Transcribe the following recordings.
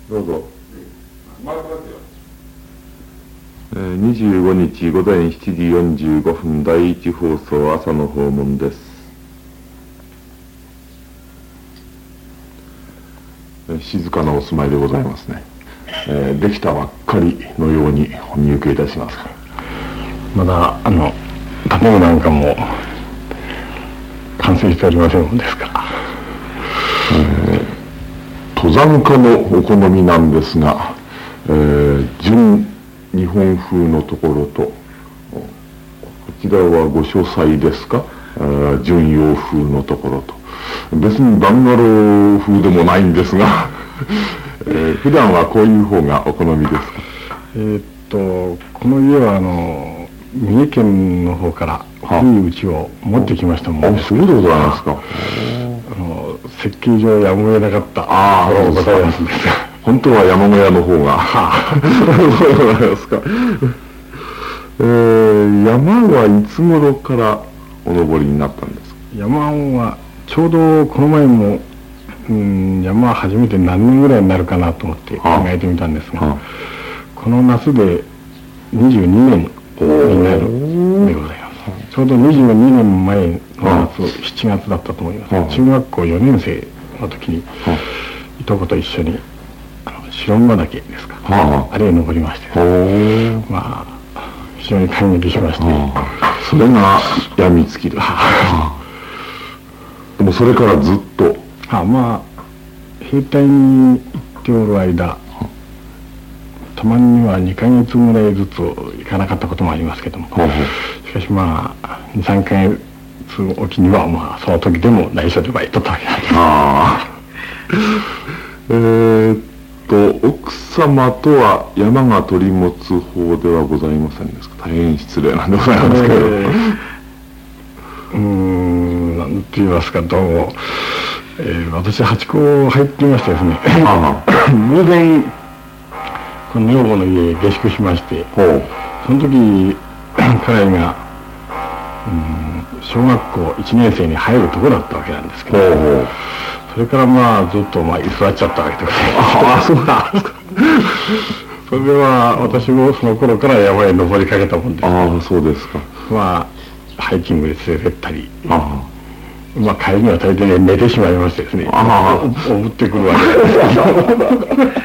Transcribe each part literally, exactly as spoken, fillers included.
どうぞ。にじゅうごにち午前しちじよんじゅうごふん第一放送朝の訪問です。静かなお住まいでございますね。えー、できたばっかりのようにお見受けいたしますが、 まだあの建物なんかも完成しておりませんもんですから、 えー、登山家のお好みなんですが、えー、純日本風のところと、こちらはご書斎ですか、純洋風のところと、別にバンガロー風でもないんですが、えー、普段はこういう方がお好みですか？ えー、っとこの家はあの三重県の方から古い家を持ってきましたもんです。 そうでございますか。 あの設計上やむを得なかったああございますんですが、本当は山小屋の方がそうでございますか。えー、山はいつ頃からお登りになったんですか？ 山はちょうどこの前も、うん、山は初めて何年ぐらいになるかなと思って考えてみたんですが、はあ、この夏でにじゅうにねんになるでございます。ちょうどにじゅうにねんまえの夏、はあ、しちがつだったと思います。はあ、中学校よねん生の時に、はあ、いとこと一緒に白馬岳ですか、はあ、あれへ登りまして、ね、まあ非常に感激しまして、はあ、それがやみつきです。はあ、でもそれからずっと、 はあ、まあ兵隊に行っておる間、たまにはにかげつぐらいずつ行かなかったこともありますけども、はあ、しかしまあにさんかげつおきにはまあその時でも内緒でバイトとわけなんです。 あえーと奥様とは山が取り持つ方ではございませんですか？大変失礼なんでございますけど、えー、 うーんなんて言いますか、どうも、えー、私八甲入っていましてですね偶然この女房の家へ下宿しまして、その時彼がうん小学校いちねん生に入るところだったわけなんですけど、それからまあずっとまあ居座っちゃったわけでございます。ああそうなんですか。それでは私もその頃から山へ登りかけたもんです。 ああそうですか。 まあハイキングで連れてったり、ああまあ帰りには大抵寝てしまいましてですね、ああおぶってくるわけです。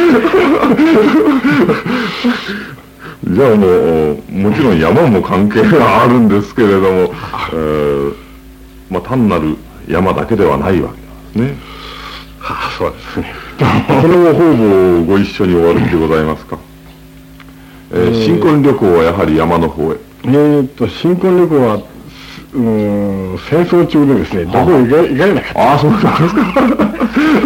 じゃあもうもちろん山も関係があるんですけれども、えー、まあ単なる山だけではないわけですね。 はあ、そうですね。 それを方々ご一緒にお歩きでございますか？えー、新婚旅行はやはり山の方へ。 えー、っと新婚旅行はうーん戦争中でですね、どこへ行か行かれなかった。 ああそうなんですか。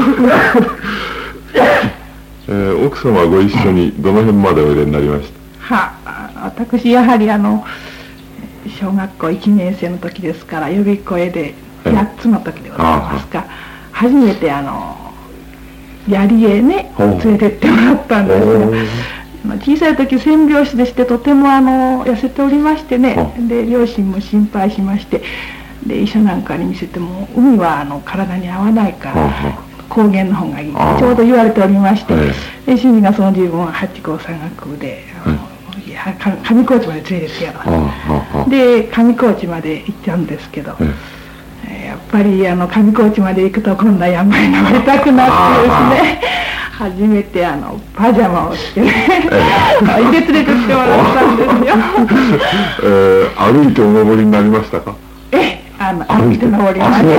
えー、奥様はご一緒にどの辺までおいでになりました？ はあ、私やはりあの小学校いちねん生の時ですから、予備校へでやっつの時でございますか、初めてあの槍へね連れてってもらったんですが、小さい時戦病死でしてとてもあの痩せておりましてね、で両親も心配しまして、で医者なんかに見せても海はあの体に合わないから高原の方がいいとちょうど言われておりまして、で主人がその自分は八甲山学であの上高地まで連れてってやろうで上高地まで行ったんですけど、やっぱりあの上高地まで行くと今度は山に登りたくなってですね、初めてあのパジャマを着てね入れ連れてってもらったんですよ。 えー、歩いてお登りになりましたか？ ええ、あの歩いて登りました。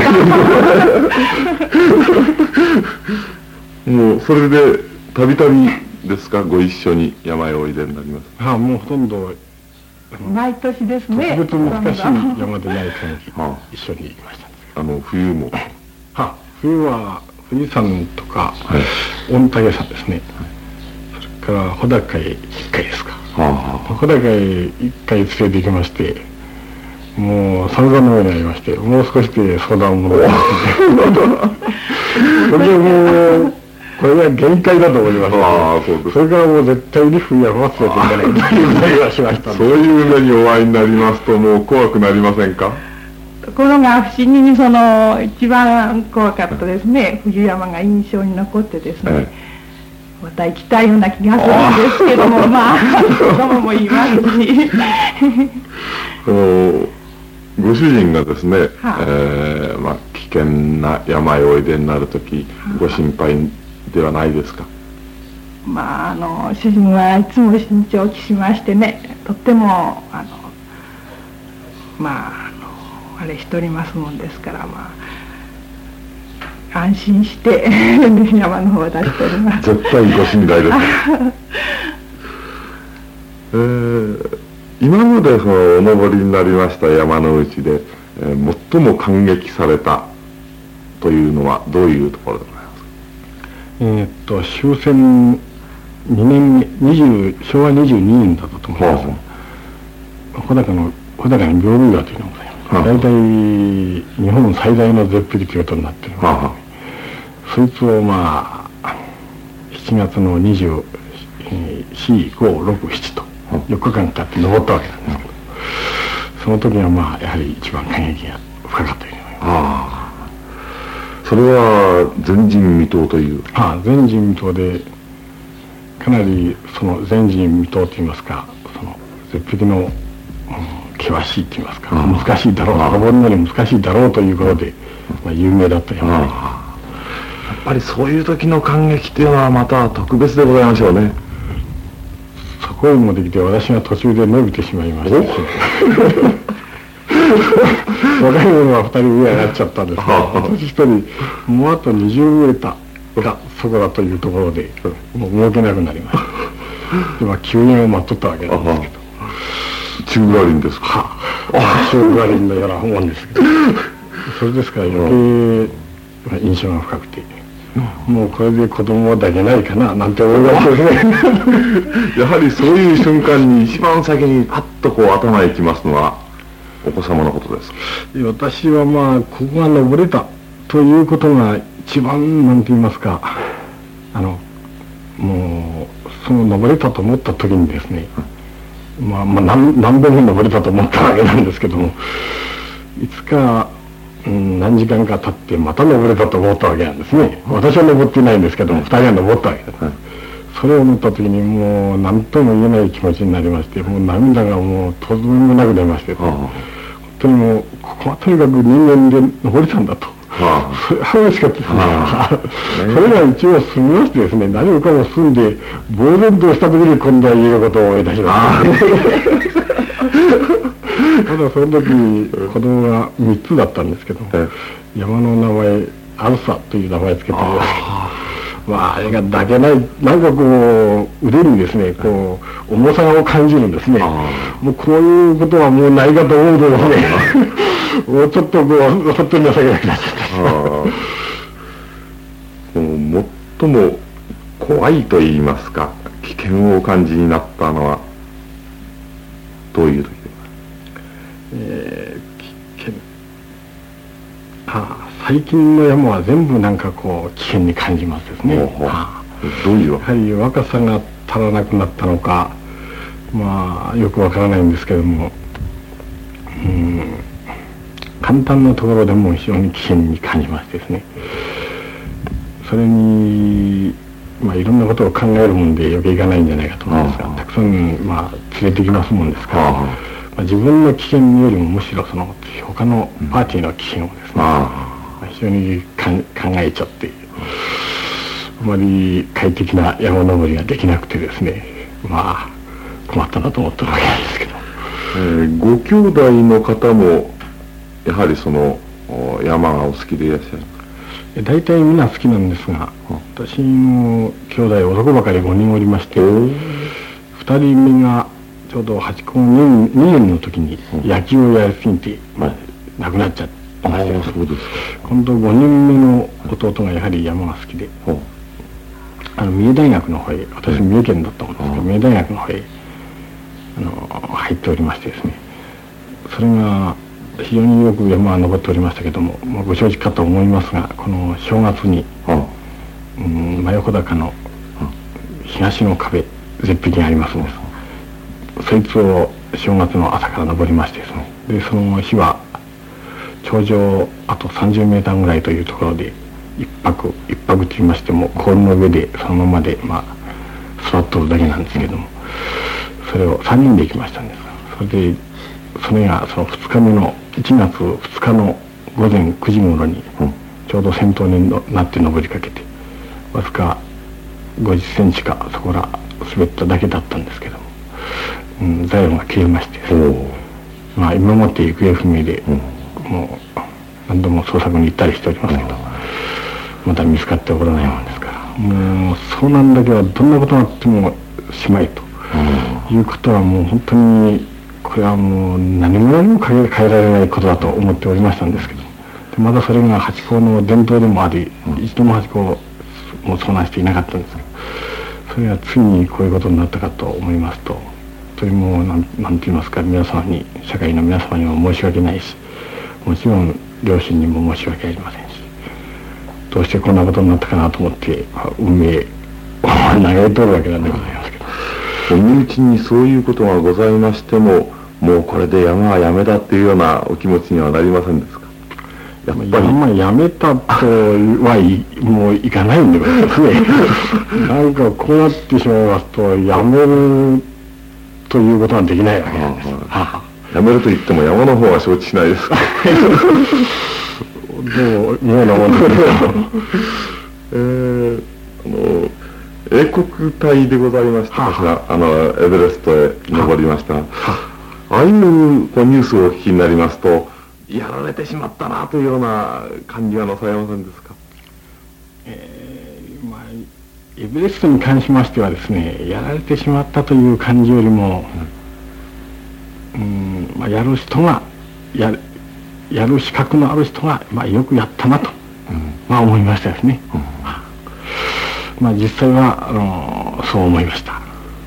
もうそれでたびたびですか、ご一緒に山へおいでになります？ ああ、もうほとんど毎年ですね。 特別難しい山でない限り一緒に行きました。 あの冬もはあ、冬は富士山とか、はい、御嶽山ですね、はい、それから穂高へいっかいですか、はあ、穂高へいっかい連れて行きまして、もう散々のようになりまして、もう少しで相談を戻ってそれでもうこれが限界だと思います、ね、ああそうです。それからもう絶対に冬は忘れていかないという願いはしました。 そういう目にお会いになりますともう怖くなりませんか？ ところが不思議にその一番怖かったですね、冬山が印象に残ってですね、 また行きたいような気がするんですけども、まあ子供もいますしあのご主人がですね、 はあえーまあ、危険な山へおいでになるとき、はあ、ご心配ではないですか？ まああの主人はいつも慎重を期しましてね、とってもあのまああのあれしておりますもんですから、まあ安心して山の方を出しております。 絶対ご信頼ですえー、今までそのお登りになりました山の内で、えー、最も感激されたというのはどういうところでございますか？ えー、っと終戦にねんめ、にじゅうしょうわにじゅうにねんだったと思います。穂高の穂高に屏風岩というのがございます。大体日本最大の絶壁ということになっているので、はあ、そいつをまあしちがつのにじゅうよん、ご、ろく、しちとよっかかんかかって登ったわけなんですけど、その時はまあやはり一番感激が深かったように思います。 ああ、それは前人未到という。 ああ、前人未到でかなりその前人未到といいますか、その絶壁の、うん、険しいといいますか、難しいだろう、登るのに難しいだろうということで、まあ、有名だったような。やっぱりそういう時の感激っていうのはまた特別でございましょうね。 そこへもできて私が途中で伸びてしまいましたし若い者はふたり上になっちゃったんですが、私一人もうあとにじゅうメーターがそこだというところでもう動けなくなりました。で、まあ、救援を待っとったわけなんですけど。 宙返りんですか？はあ、宙返りんのようなもんですけどそれですから余計、まあ、印象が深くて、もうこれで子供は抱けないかななんて思いますですねやはりそういう瞬間に一番先にパッとこう頭へきますのはお子様のことです。 私はまあここが登れたということが一番なんて言いますか、あのもうその登れたと思った時にですね、まあ、まあ 何, 何べんも登れたと思ったわけなんですけども、いつか、うん、何時間か経ってまた登れたと思ったわけなんですね。私は登っていないんですけども、ふたりは登ったわけです、はい、それを思った時にもう何とも言えない気持ちになりまして、もう涙がもうとどめもなく出まして、本当にもうここはとにかく人間で登れたんだと、はあ、それは嬉しかったですね。はあ、それが一応済みましてですね、何もかも済んで呆然とした時に今度は言えることを思い出しましたただその時に子供がみっつだったんですけど、山の名前アルサという名前つけてあります。まああれが抱けない、なんかこう腕にですねこう重さを感じるんですね。もうこういうことはもうないかと思うとですねもうちょっとこう本当に情けなくなっちゃった最も怖いと言いますか危険をお感じになったのはどういう時ですか？ えー、危険、ああ最近の山は全部なんかこう危険に感じますですね。ほうほう、ああどういうやはり若さが足らなくなったのか、まあよくわからないんですけども、うん、簡単なところでも非常に危険に感じましてですね、それにまあいろんなことを考えるもんで余計いかないんじゃないかと思いますが、たくさんまあ連れてきますもんですから、まあ、自分の危険よりもむしろその他のパーティーの危険をですね、まあ、非常にかん考えちゃって、あまり快適な山登りができなくてですね、まあ困ったなと思ってるわけなんですけど、 えー、ご兄弟の方もやはりその山がお好きでいらっしゃる？ 大体みんな好きなんですが、私の兄弟男ばかりごにんおりまして、ふたりめがちょうど八高にねんの時に野球をやりすぎて、まあ、亡くなっちゃいまして、そうですか。今度ごにんめの弟がやはり山が好きで、あの三重大学の方へ、私三重県だったもんですけど、三重大学の方へあの入っておりましてですね、それが非常によく山は登っておりましたけども、まあ、ご承知かと思いますが、この正月に、うん、真横高の東の壁絶壁がありますんです。そいつを正月の朝から登りましてですね、でその日は頂上あとさんじゅうメーターぐらいというところで一泊一泊といいましても氷の上でそのままでまあ座っとるだけなんですけども、それをさんにんで行きましたんです。それでそれがそのふつかめのいちがつふつかのごぜんくじ頃にちょうど先頭になって登りかけて、わずかごじゅっセンチかそこら滑っただけだったんですけども、うん、財路が消えまして、まあ今もって行方不明で、うん、もう何度も捜索に行ったりしておりますけど、まだ見つかっておらないもんですから、もう遭難だけはどんなことがあってもしまいと、うん、いうことはもう本当にこれはもう何も何も変えられないことだと思っておりましたんですけど、でまだそれが八甲の伝統でもあり、うん、一度も八甲も遭難していなかったんですけど、それがついにこういうことになったかと思いますと、とても何なんて言いますか、皆様に、社会の皆様にも申し訳ないし、もちろん両親にも申し訳ありませんし、どうしてこんなことになったかなと思って、まあ、運命を嘆いておるわけなんでございますけど、 身内にそういうことがございましても、もうこれで山はやめだっていうようなお気持ちにはなりませんですか？ やっぱり山やめたとはいもういかないんでございますね。なんかこうなってしまいますと、やめるということはできないわけなんです。はあはあ、やめると言っても山の方は承知しないですか？ どう妙なもんですけど、 えー、あの英国隊でございました私が、はあ、あのエベレストへ登りましたが、はあ、ああいうこうニュースをお聞きになりますと、やられてしまったなというような感じはなさいませんですか？ えー、まあエベレストに関しましてはですね、やられてしまったという感じよりも、うん、うんまあ、やる人がやるやる資格のある人が、まあ、よくやったなと、うん、まあ思いましたですね。うん、まあ実際はあのそう思いました。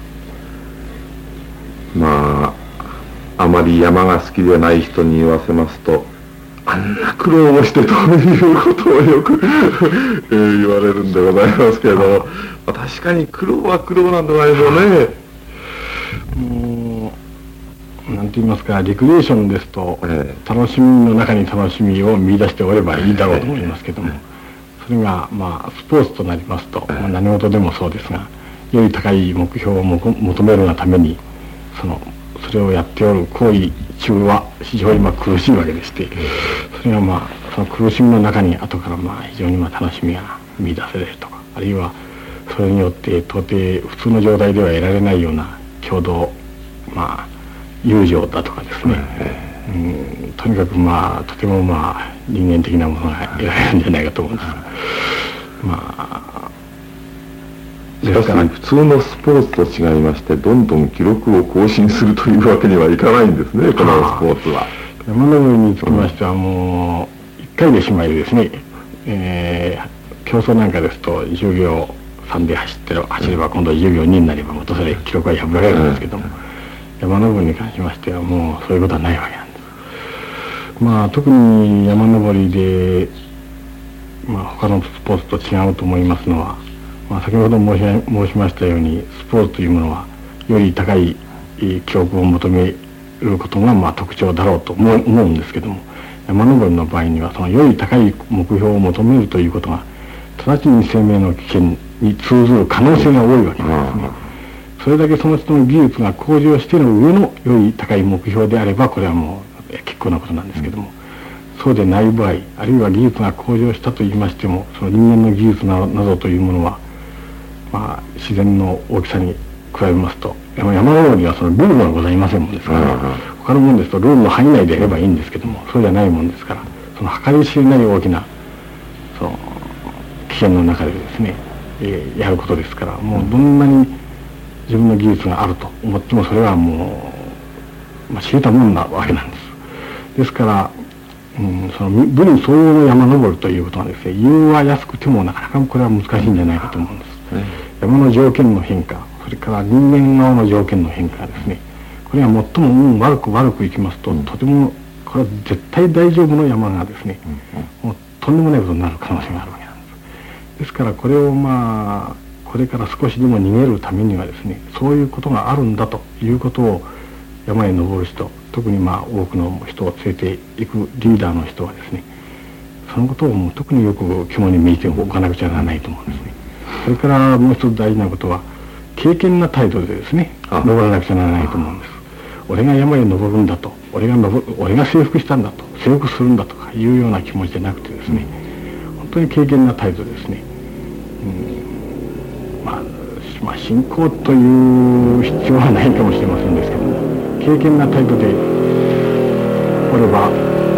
まああまり山が好きでない人に言わせますと、あんな苦労をしてということをよく言われるんでございますけれども、まあ、確かに苦労は苦労なんでございましょうね。もうなんて言いますか、リクリエーションですと、ええ、楽しみの中に楽しみを見出しておればいいだろうと思いますけども、ええ、それがまあスポーツとなりますと、ええ、まあ、何事でもそうですが、より高い目標をも求めるがためにそのそれをやっておる行為中は非常にまあ苦しいわけでして、それがまあその苦しみの中に後からまあ非常にまあ楽しみが見出せれるとか、あるいはそれによって到底普通の状態では得られないような共同、まあ友情だとかですね、うん、とにかくまあとてもまあ人間的なものが得られるんじゃないかと思うんですが、まあしかし普通のスポーツと違いまして、どんどん記録を更新するというわけにはいかないんですね、このスポーツは。 山登りにつきましてはもういっかいでしまいですね、えー、競争なんかですとじゅうびょうさんで走ってる走れば今度じゅうびょうにになればまたそれ記録は破られるんですけども、山登りに関しましてはもうそういうことはないわけなんです。まあ特に山登りで、まあ、他のスポーツと違うと思いますのは、まあ、先ほど申し、申しましたようにスポーツというものはより高い記録を求めることがまあ特徴だろうと思う、思うんですけども、山登りの場合にはそのより高い目標を求めるということが直ちに生命の危険に通ずる可能性が多いわけなんですね。それだけその人の技術が向上している上のより高い目標であればこれはもう結構なことなんですけども、そうでない場合、あるいは技術が向上したと言いましても、その人間の技術などというものはまあ、自然の大きさに比べますと、山登りにはそのルールがございませんもんですから、うん、他のもんですとルールの範囲内でやればいいんですけども、そうじゃないもんですから、その計り知れない大きなその危険の中でですね、えー、やることですから、もうどんなに自分の技術があると思ってもそれはもう、まあ、知れたもんなわけなんです。ですから、うん、その分相応の山登りということはですね、言うは安くてもなかなかこれは難しいんじゃないかと思うんです。山の条件の変化、それから人間側の条件の変化ですね、これは最も運悪く悪くいきますと、うん、とてもこれは絶対大丈夫の山がですね、うん、もうとんでもないことになる可能性があるわけなんです。ですからこれをまあこれから少しでも逃げるためにはですね、そういうことがあるんだということを山へ登る人、特にまあ多くの人を連れていくリーダーの人はですね、そのことをもう特によく肝に銘じておかなくちゃならないと思うんですね。それからもう一つ大事なことは、 敬虔な態度でですね登らなくちゃならないと思うんです。俺が山へ登るんだと、俺が登俺が征服したんだと、征服するんだとかいうような気持ちじゃなくてですね、本当に敬虔な態度ですね、うん、まあ、まあ信仰という必要はないかもしれませんですけども、敬虔な態度でおれば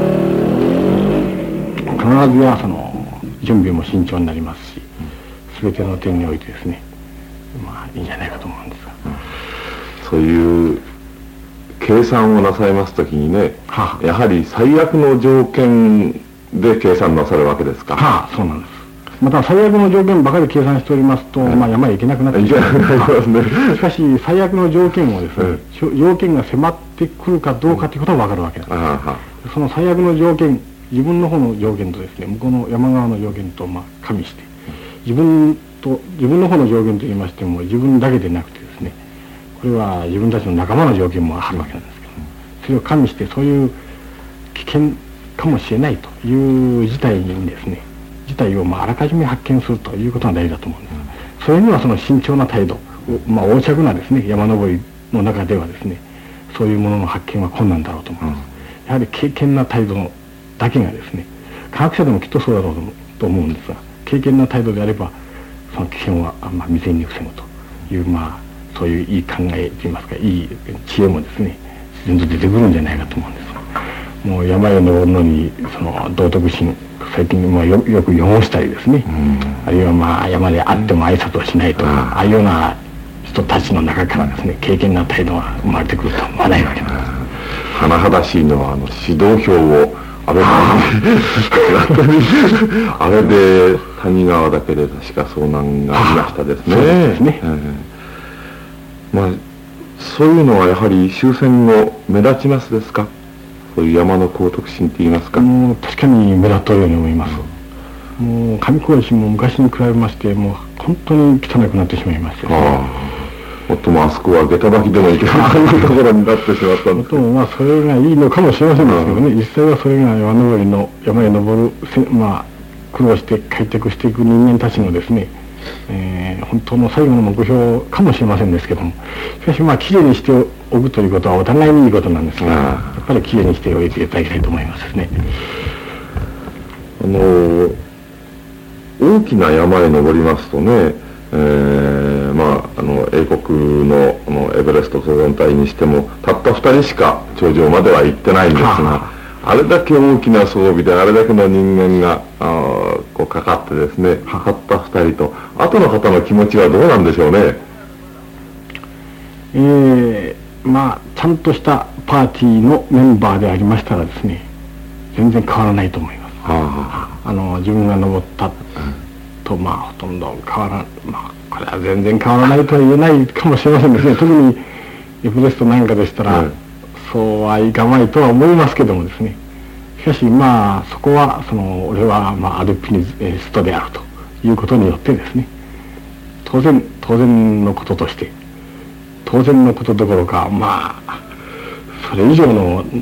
必ずやその準備も慎重になりますし、全ての点においてですね、まあいいんじゃないかと思うんですが、 そういう計算をなさいますときにね、はあ、やはり最悪の条件で計算なさるわけですか。 はあ、そうなんです。また最悪の条件ばかり計算しておりますと、まあ山へ行けなくなってしまいますね。しかし最悪の条件をですね、条件が迫ってくるかどうかということは分かるわけです。その最悪の条件、自分の方の条件とですね、向こうの山側の条件とまあ加味して、自分と自分の方の条件といいましても自分だけでなくてですね、これは自分たちの仲間の条件もあるわけなんですけど、それを加味してそういう危険かもしれないという事態にですね、事態をまああらかじめ発見するということが大事だと思うんです。それにはその慎重な態度、まあ横着なですね山登りの中ではですね、そういうものの発見は困難だろうと思います。やはり敬虔な態度だけがですね、科学者でもきっとそうだろうと思うんですが、敬虔な態度であればその危険はまあ未然に防ぐという、まあそういういい考えといいますか、いい知恵もですね自然と出てくるんじゃないかと思うんです。もう山へ登るのにその道徳心、最近も よ, よく汚したりですね、あるいはまあ山で会っても挨拶をしないとか、ああいうような人たちの中からですね敬虔な態度が生まれてくるとは思わないわけなんです。 甚だしいのはあの指導票を安倍あれで谷川だけで確か遭難がありましたですね。そうですね、えー、まあそういうのはやはり終戦後目立ちますですか。そういう山の高徳心といいますか。 もう確かに目立ったように思います。うん、もう上高地も昔に比べましてもう本当に汚くなってしまいましてですね、 もっともあそこは下駄履きでもいけないところになってしまったんですけど、 まあそれがいいのかもしれませんですけどね、実際はそれが山登りの山へ登るまあ苦労して開拓していく人間たちのですね、えー、本当の最後の目標かもしれませんですけども、しかしまあきれいにしておくということはお互いにいいことなんですが、やっぱりきれいにしておいていただきたいと思いますですね。 あのー、大きな山へ登りますとね、えー、まああの英国 の, のエベレスト登山隊にしてもたったふたりしか頂上までは行ってないんですが、はあ、あれだけ大きな装備であれだけの人間があこうかかってですね、かかったふたりと後の方の気持ちはどうなんでしょうね。 えー、まあちゃんとしたパーティーのメンバーでありましたらですね、全然変わらないと思います。はあ、あの自分が登ったとまあほとんど変わらん、まあこれは全然変わらないとは言えないかもしれませんですね。特にエベレストなんかでしたら、うん、そうはいかないとは思いますけどもですね、しかしまあそこはその俺はまあアルピニストであるということによってですね、当然当然のこととして当然のことどころかまあそれ以上の、うん、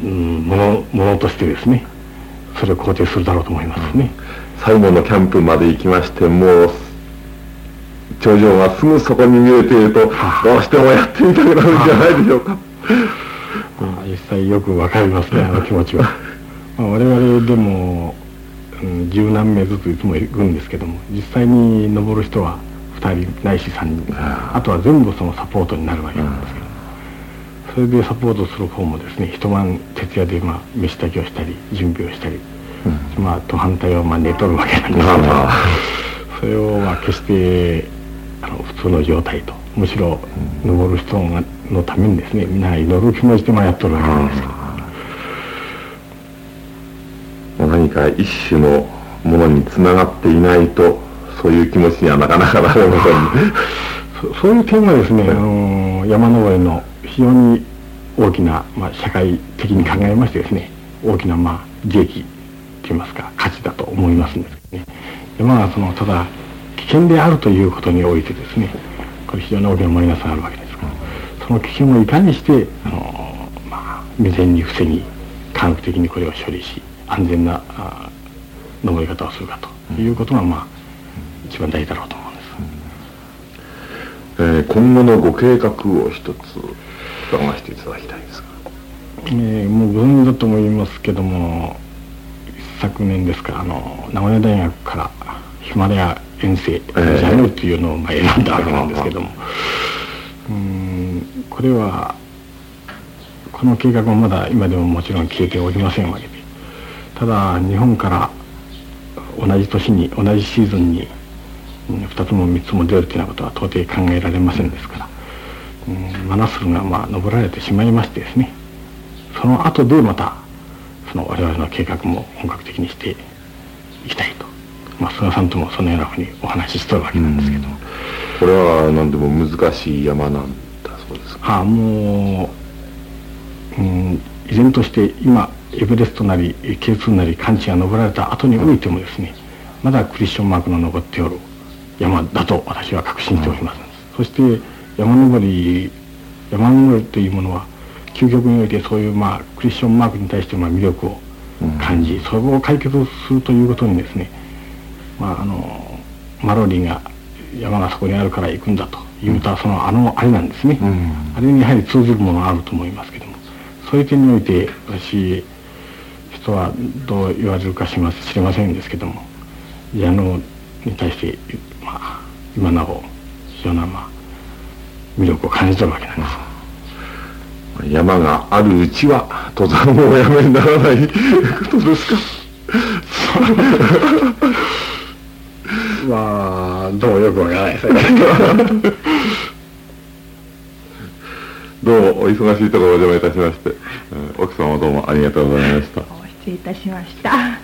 ものものとしてですね、それを肯定するだろうと思いますね。 うん、最後のキャンプまで行きまして、もう頂上がすぐそこに見えていると、はあ、どうしてもやってみたくなるんじゃないでしょうか。はあ、まあ、実際よくわかりますね、あの気持ちは。まあ、我々でも、うん、十何名ずついつも行くんですけども、実際に登る人はふたりないしさんにん、はあ、あとは全部そのサポートになるわけなんですけど、それでサポートする方もですね、一晩徹夜でまあ飯炊きをしたり準備をしたり、うん、まあと反対はまあ寝とるわけなんですけど、それをまあ決してあの普通の状態と、むしろ登る人のためにですね、みんな祈る気持ちでまあやっとるわけなんですけど、何か一種のものにつながっていないとそういう気持ちにはなかなかなれませんね。 そ, そういう点はですね、あの山登りの非常に大きな、まあ、社会的に考えましてですね、大きなまあ利益といいますか価値だと思いますんですけどね。山はそのただ危険であるということにおいてですね、これ非常に大きなマイナスがあるわけですが、その危険をいかにしてあの、まあ、未然に防ぎ科学的にこれを処理し安全なあ登り方をするかということがまあ一番大事だろうと思うんです。 えー、今後のご計画を一つ伺わせていただきたいんですが、 えー、もうご存知だと思いますけども、昨年ですか、あの名古屋大学からヒマラヤ遠征ジャヌーというのをまあ選んだわけなんですけども、うーんこれはこの計画もまだ今でももちろん消えておりませんわけで、ただ日本から同じ年に同じシーズンにふたつもみっつも出るというようなことは到底考えられませんですから、うん、マナスルがまあ登られてしまいましてですね、その後でまたその我々の計画も本格的にしていきたいと、まあ、菅さんともそのようなふうにお話ししとるわけなんですけども、 これは何でも難しい山なんだそうですか。 ああもう、うん、依然として今エベレストなり ケーツー なり寒地が登られた後においてもですね、まだクリスチョンマークの登っておる山だと私は確信しております、うん、そして山登り山登りというものは究極においてそういうまあクリスチョンマークに対してまあ魅力を感じ、うん、それを解決するということにですね、まああのマロリーが山がそこにあるから行くんだというと、そのあのあれなんですね、うん、あれにやはり通ずるものがあると思いますけども、そういう点において私人はどう言われるか知りませんですけども、矢野に対して、まあ、今なお非常なまあ魅力を感じてるわけなんです。 山があるうちは登山をおやめにならないことですか。 まあどうよくわからないですね。 どうもお忙しいところお邪魔いたしまして、奥様どうもありがとうございました。 失礼いたしました。